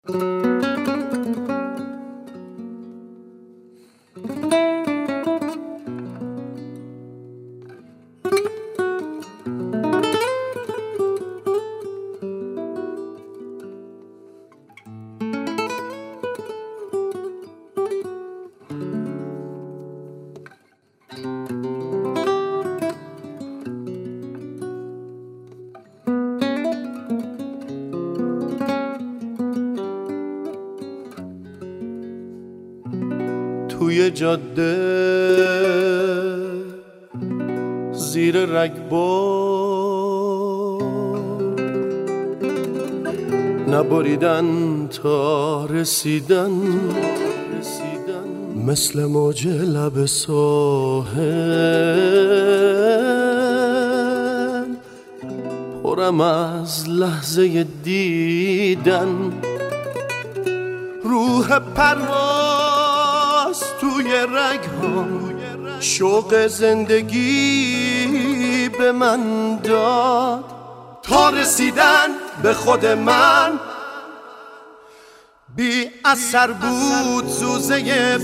توی جاده زیر رگبار نبریدن تا رسیدن مثل موج لب ساحل پرم از لحظه دیدن روح پرواز توی رگ‌هام شوق زندگی به من داد تا رسیدن به خود من بی اثر بود زوزه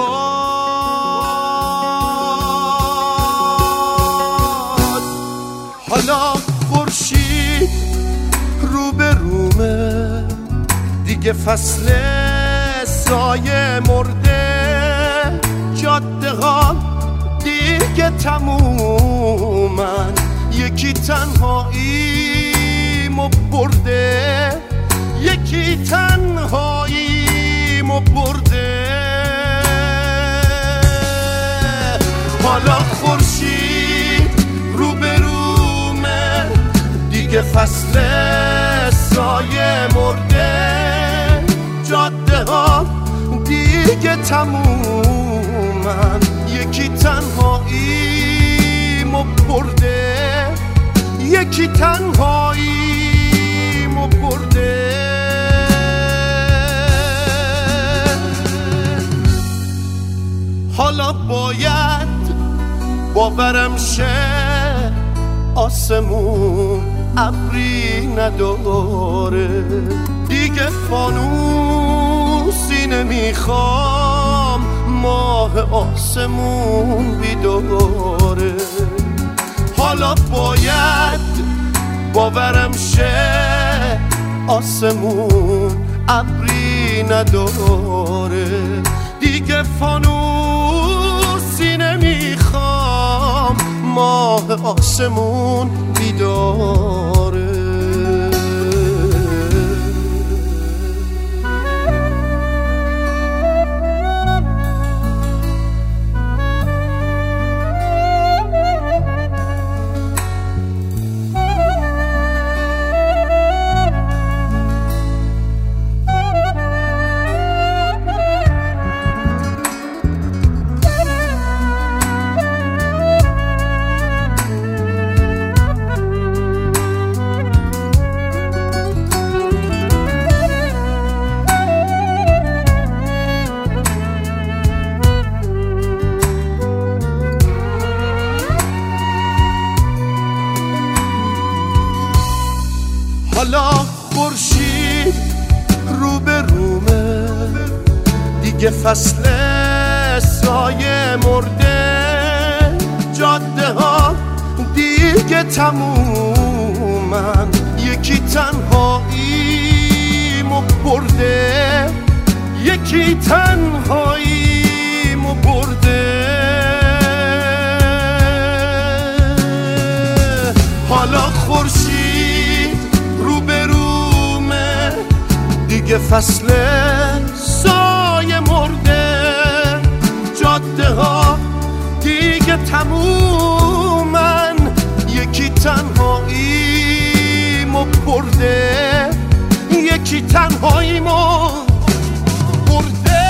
باد حالا خورشید رو به رومه دیگه فصل سایه مرده جاده ها دیگه تمومن یکی تنهاییمو برده یکی تنهاییمو برده حالا خورشید رو به رومه دیگه فصل سایه مرده جاده ها دیگه تمومن یکی تنهاییمو برده یکی تنهاییمو برده حالا باید باورم شه آسمون ابری نداره دیگه فانوسی نمیخوام ماه آسمون بیداره حالا باید باورم شه آسمون ابری نداره دیگه فانوسی نمیخوام ماه آسمون بیداره حالا خورشید رو به رومه دیگه فصل سایه مرده جاده ها دیگه تمومن یکی تنهاییمو برده یکی تنهاییمو برده حالا خورشید رو به رومه دیگه فصل سایه مرده جاده ها دیگه تمومن یکی تنهاییمو برده یکی تنهاییمو برده